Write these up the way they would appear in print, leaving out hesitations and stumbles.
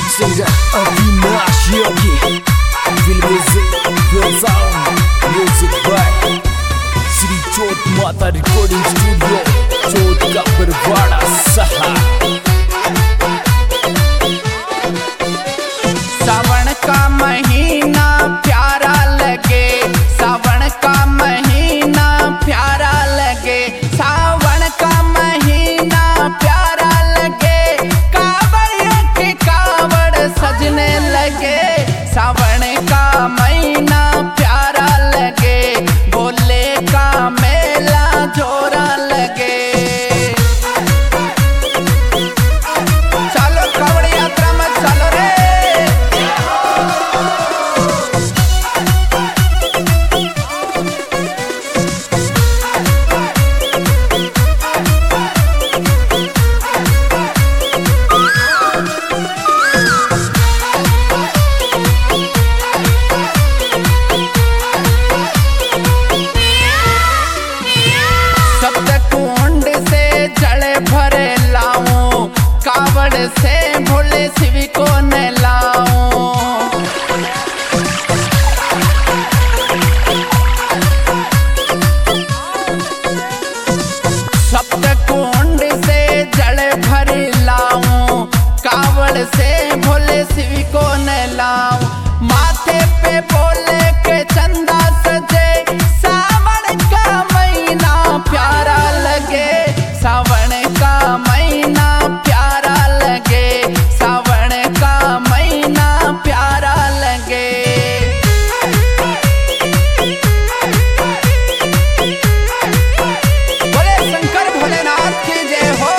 singer Avinash Yogi. Feel music, feel sound. Music by Sri Chot Mata Recording Studio, Chot ka Barwada Saha. सावन का महीना प्यारा लगे, सावन का महीना प्यारा लगे, सावन का महीना प्यारा लगे, कावड़ के कावड़ सजने लगे, सावन का महीना प्यारा लगे, भोले का मेला जोरा लगे। चलो कावड़ यात्रा में चलो रे। कावड़ से भोले शिव को नहलाऊं, सप्त कुंड से जल भर लाऊं, कावड़ से भोले शिव को नहलाऊं, माथे पे भोले के चंदा सजे, सावन का महीना प्यारा लगे, सावन का महीना प्यारा लगे, सावन का महीना प्यारा लगे। बोले शंकर भोलेनाथ की जय हो।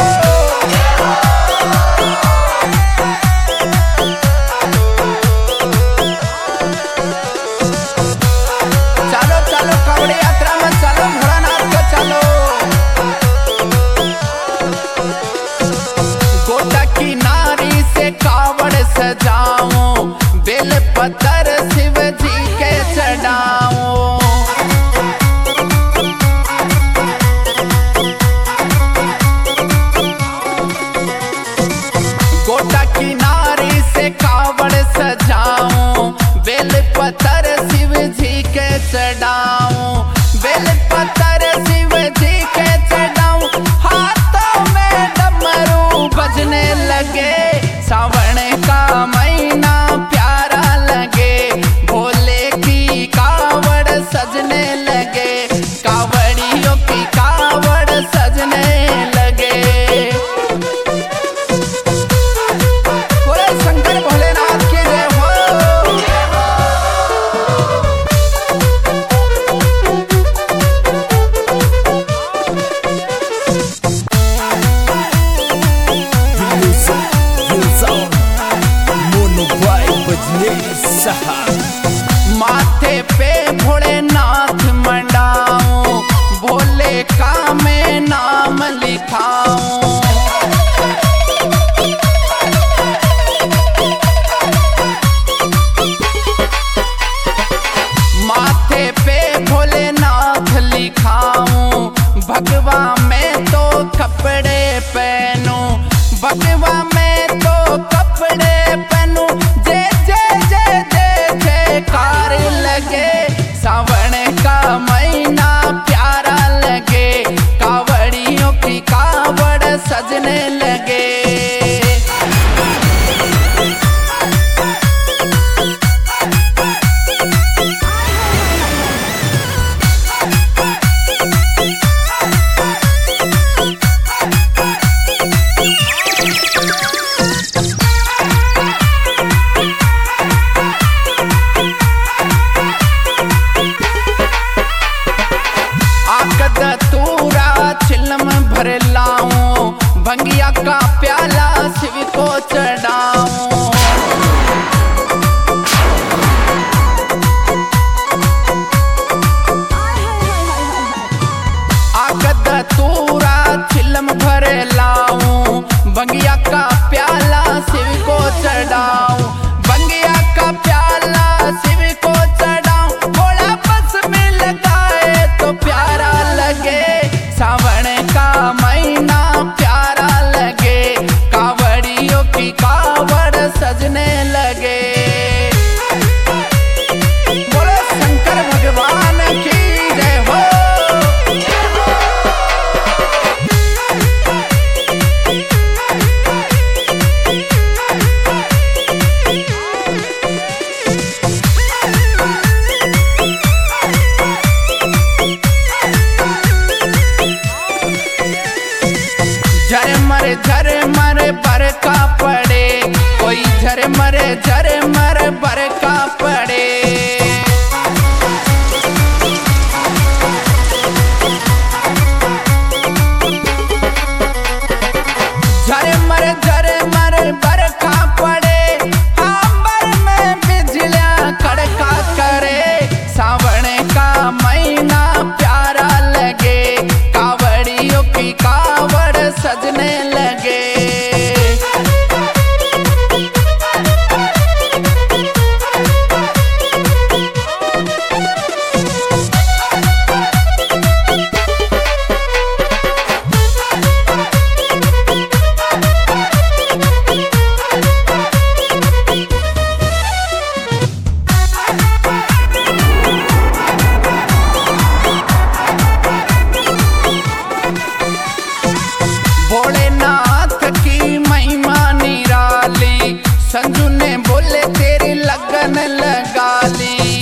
चलो चलो कावड़ यात्रा में चलो, भोलानाथ को चलो। गोटा किनारी से कावड़ सजाऊं, बेल पत्थर शिव जी के चढ़ाऊं, गोटा किनारी से कावड़ सजाऊं, बेल पत्थर शिव जी के चढ़ाऊं, बेल पत्थर शिव जी के चढ़ाऊं, हाथों में डमरू बजने लगे, सावन का महीना प्यारा लगे, भोले की कावड़ सजने लगे, कावड़ियों की कावड़ सजने लगे। बोले शंकर भोलेनाथ की जय हो। Music, feel sound. Mono by Bajne Saha. माथे पे भोलेनाथ मंडाऊं, भोले का मैं नाम लिखाऊं, माथे पे भोलेनाथ लिखाऊं, भगवा में तो कपड़े पहनूं, भगवा में तो कपड़े पहनूं, जय जय जय जय सजने लगे। बोलो शंकर भगवान की जय हो। झरे मरे बरका पड़े, कोई झरे मरे बरका पड़े। झरे मरे बरका पड़े, अंबर में बिजलियां कड़का करे। सावन का महीना प्यारा लगे, कावड़ियों की कावड़ सजने लगे। भोलेनाथ की महिमा निराली, संजू ने बोले तेरी लगन लगा ली।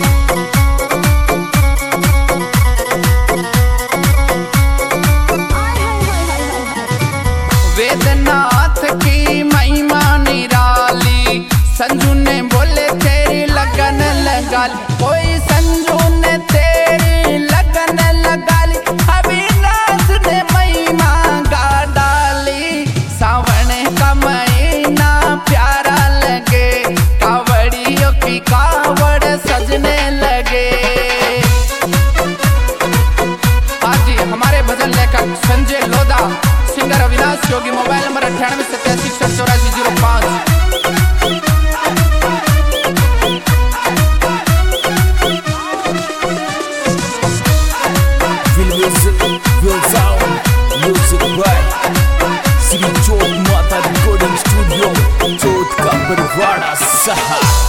वेदनाथ की महिमा निराली, संजू ने बोले तेरी लगन लगा ली। कोई संजू ने तेरी लगन लगा ली, अविनाश ने महिमा गा डाली। सावन का महीना प्यारा लगे, कावड़ियों की कावड़ सजने लगे। आज जी हमारे भजन लेखक Sanjay Lodha, singer Avinash Yogi. Mobile number 9887848005। Music by Sri Chot Mata Recording Studio, Chot का बरवाड़ा सहा।